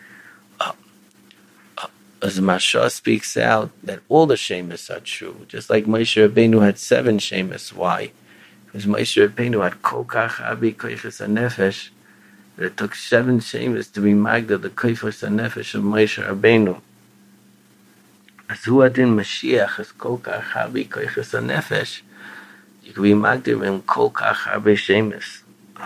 As Masha speaks out that all the Shemus are true, just like Moshe Rabbeinu had 7 Shemus. Why? Because Moshe Rabbeinu had Kol Kach Abi Koiches HaNefesh, that it took 7 Shemus to be Magda, the Koiches HaNefesh of Moshe Rabbeinu. As who adin Mashiach as Kol Kach Abi Koiches HaNefesh, you can be Magda in Kol Kach Abi Shemus.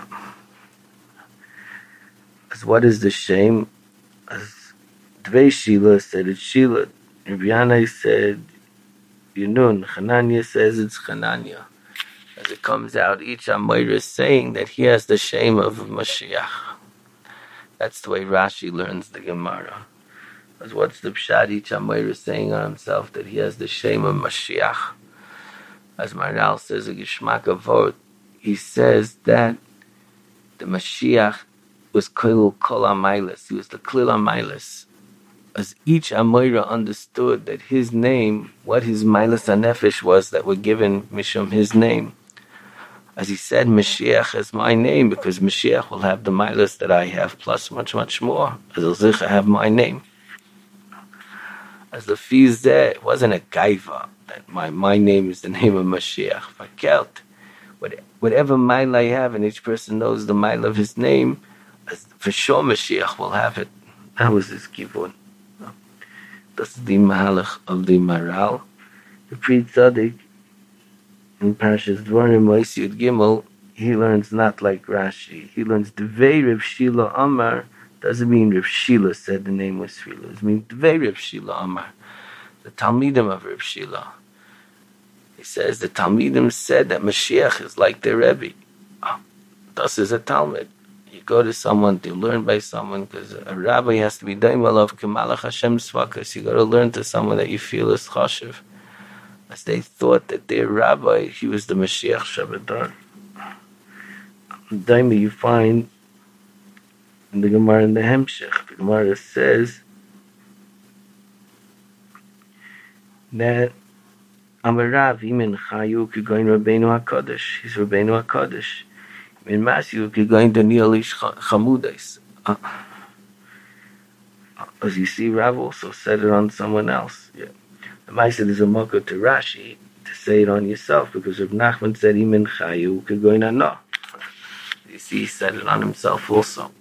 As what is the shame? As Dvei Shila said it's Shila. Rabbi Yanai said Yunun. Chananya says it's Chananya. As it comes out, each Amoira is saying that he has the shame of Mashiach. That's the way Rashi learns the Gemara. As what's the Pshat? Each Amoira is saying on himself that he has the shame of Mashiach. As Maral says a Geshmak Avot, he says that the Mashiach was Kol Amailis. He was the Klil Amailis. As each Amoira understood that his name, what his Mailas HaNefesh was that were given Mishum his name. As he said, Mashiach is my name because Mashiach will have the Mailas that I have plus much, much more. As Al-Zicha have my name. As the fees there, it wasn't a gaiva that my name is the name of Mashiach. Fakelt. Whatever Maila I have and each person knows the Maila of his name, as for sure Mashiach will have it. That was his kivun. That's the Mahalach of the Maral. The Pri Tzaddik in Parashas Dvarim Moisi Yud Gimel, he learns not like Rashi. He learns Devei Reb Shila Amar. Doesn't mean Reb Shila said the name was Shila. It means Devei Reb Shila Amar, the Talmidim of Reb Shila. He says the Talmidim said that Mashiach is like the Rebbe. Thus is a Talmud. You go to someone to learn by someone, because a rabbi has to be daimel of Kemalach Hashem Svakas. You got to learn to someone that you feel is chashiv. As they thought that their rabbi, he was the Mashiach Shabbatar. Daimel you find in the Gemara in the Hemshech. The Gemara says that Amarav Imen Chayu Kigoin Rabbeinu HaKadosh. He's Rabbeinu HaKadosh. In Matthew, you're going to Neolish Chamudais. As you see, Rav also said it on someone else. Yeah. The Maisa is a mocker to Rashi to say it on yourself, because Rav Nachman said, Imen Chayu Kigoin Ano. You see, he said it on himself also.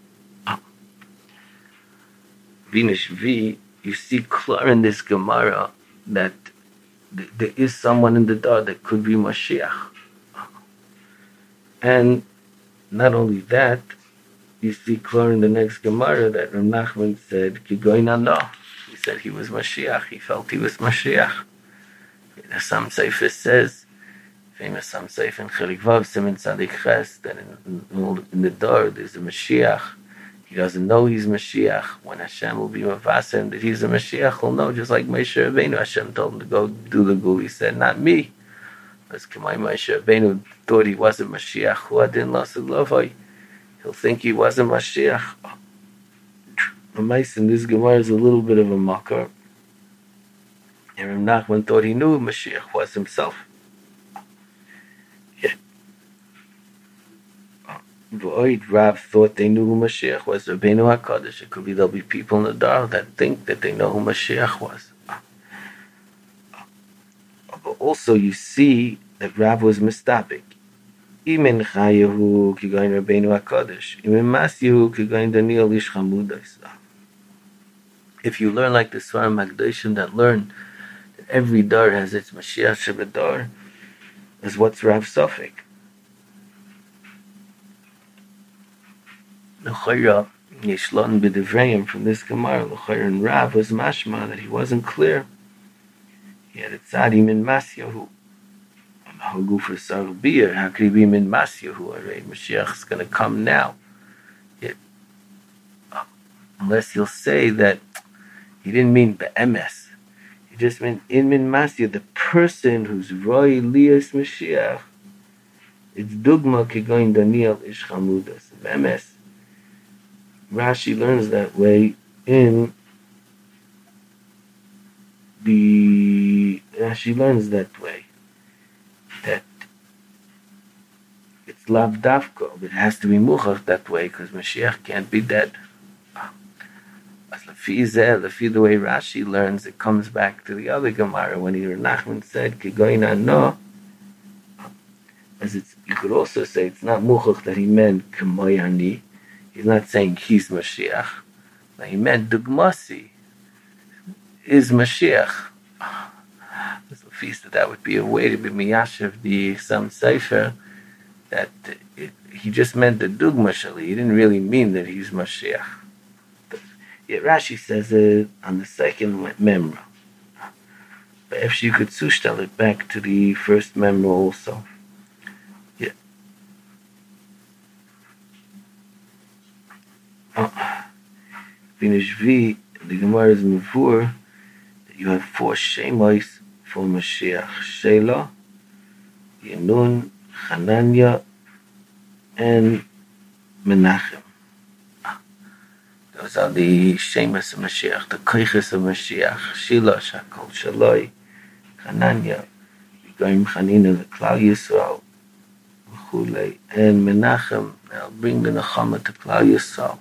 Vinish V, you see clear in this Gemara that there is someone in the door that could be Mashiach. And not only that, you see clear in the next Gemara that Rav Nachman said, Kigoin Ano. He said he was Mashiach. He felt he was Mashiach. Some Sefer says, famous Sam Seif in Chelik Vav, Siman Tzadik Ches, that in the door there's a Mashiach. He doesn't know he's Mashiach. When Hashem will be mavaseh him that he's a Mashiach, he'll know, just like Moshe Rabbeinu. Hashem told him to go do the gul. He said, not me. As Kamai Moshe Rabbeinu thought he wasn't Mashiach. Hu adin lasud lovai. He'll think he wasn't Mashiach. In this Gemara is a little bit of a makar. And Rav Nachman thought he knew Mashiach was himself. Yeah. Rav thought they knew who Mashiach was. Rabbeinu HaKadosh. It could be there'll be people in the dark that think that they know who Mashiach was. But also you see that Rav was mistapik. Imen chayahu kigayin Rabbeinu HaKadosh. Imen masyahu kigayin Daniel ish chamudas. If you learn like the Svarim Magdoshim that learn that every dar has its Mashiach Shebedar, is what's Rav Sofik. L'chayra yeshlon b'divrayim from this Gemara. L'chayra and Rav was mashma that he wasn't clear. He had a tzadi min masyahu. Hagu for sarubiyah. How could he be min masyahu? Alright, Mashiach's going to come now. Yet, unless you'll say that he didn't mean be'emes. He just meant in min masya, the person who's roi lias Mashiach. It's dugma kegoin Daniel ish chamudas. Be'emes. Rashi learns that way in the... Rashi learns that way. That it's lav davko. It has to be muchach that way because Mashiach can't be dead. Lefi the way Rashi learns, it comes back to the other Gemara when Nachman said Kigoina no. As it's, you could also say it's not muchach that he meant Kemoyani. He's not saying he's Mashiach. He meant Dugmasi is Mashiach. That would be a way to be miyashiv the Sam Sefer that he just meant the Dugma Shali. He didn't really mean that he's Mashiach. Yet Rashi says it on the second memra. But if you could sushtel it back to the first memra also. Yeah. Finish V, the Gemara is Mavur, that you have 4 Shemois for Mashiach. Shelah, Yenun, Hananya, and Menachem. Those are the Shemas of Mashiach, the Koiches of Mashiach. Shelah, Shakol, Shaloi, Hananya, Yigoyim Chanina, the Klal Yisrael, V'chulei, and Menachem, they'll bring the Nechama to Klal Yisrael.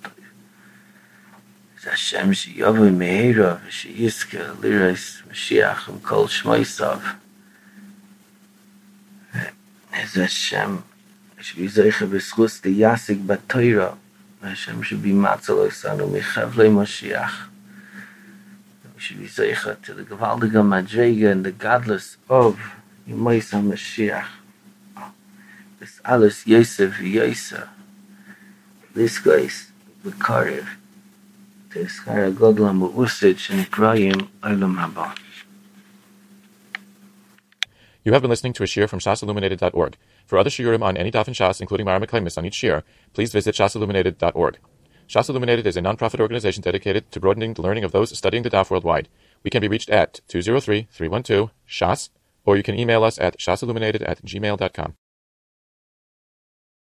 Hashem she'yavoi me'era v'she'yizke lirais Mashiach and kol shmoisav. As Hashem should be zeicha b'schus the yasik b'toira. Hashem should be matzal osanu mechavlei Mashiach. We should be zeicha to the gewaldige madrega and the godless of Yemais HaMashiach. This alles Yosef v'Yosa. This guy's the Karev. You have been listening to a shiur from shasilluminated.org. For other shiurim on any daf and shas, including Mara Meklemis on each shiur, please visit shasilluminated.org. Shas Illuminated is a non-profit organization dedicated to broadening the learning of those studying the daf worldwide. We can be reached at 203-312-SHAS, or you can email us at shasilluminated@gmail.com.